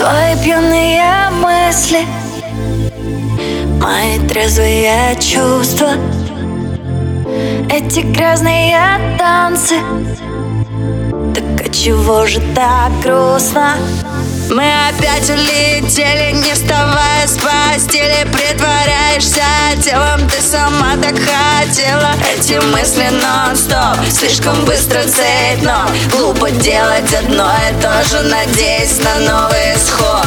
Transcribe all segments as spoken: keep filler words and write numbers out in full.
Твои пьяные мысли, мои трезвые чувства, эти грязные танцы. Так отчего же так грустно? Мы опять улетели, не вставая с постели. Притворяешься телом, ты сама так хотела. Эти мысли нон-стоп, слишком быстро цепь, но глупо делать одно и то же, надеясь на новый исход.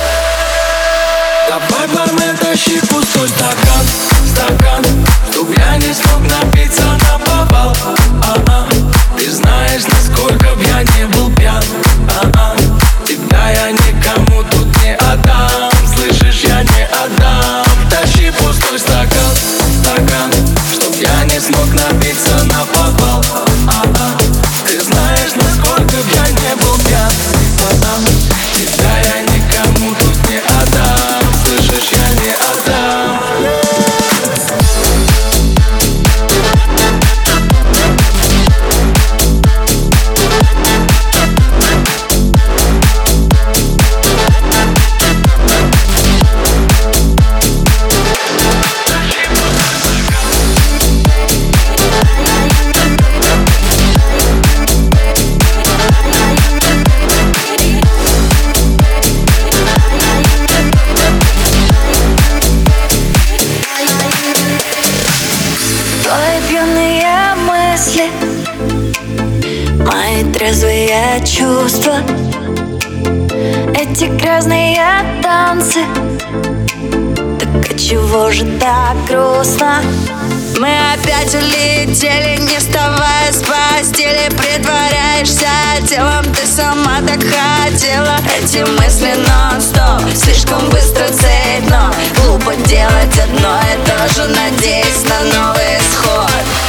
Давай, бармен, тащи пустой стакан, стакан, чтоб я не смог напиться наповал. А-а. Ты знаешь, насколько б я не был пьян. А-а. Тебя я никому тут не отдам, слышишь, я не отдам. Тащи пустой стакан, стакан, чтоб я не смог напиться наповал. А-а. Ты знаешь, насколько б я не был пьян. А-а. Тебя я никому тут не отдам, слышишь, я не отдам. Мои трезвые чувства, эти грязные танцы. Так отчего же так грустно? Мы опять улетели, не вставая с постели. Притворяешься телом, ты сама так хотела. Эти мысли нон-стоп, слишком быстро цепь, но глупо делать одно и то же, надеясь на новый исход.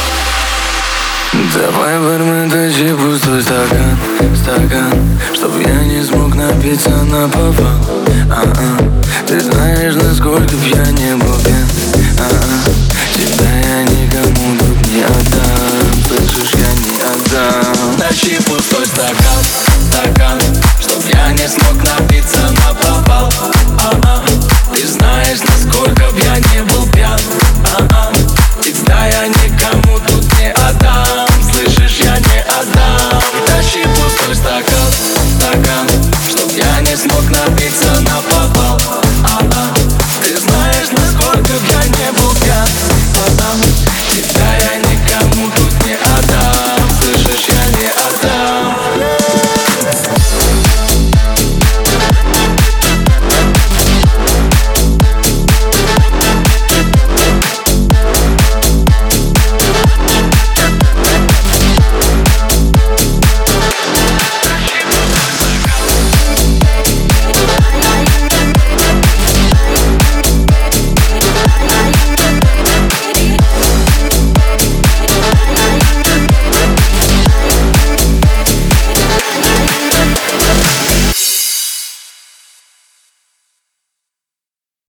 Давай, бармен, тащи пустой стакан, стакан, чтоб я не смог напиться наповал. А-а. Ты знаешь, насколько б я не был пьян. А-а. Тебя я никому тут не отдам, слышишь, я не отдам. Тащи пустой стакан, стакан, чтоб я не смог напиться наповал. А-а. Ты знаешь, насколько б я не был пьян. А-а. Тебя я никому тут не отдам, слышишь, я не отдам. Тащи пустой стакан, стакан, чтоб я не смог напиться наповал. А-а. Ты знаешь, насколько б я не был пьян. А-а.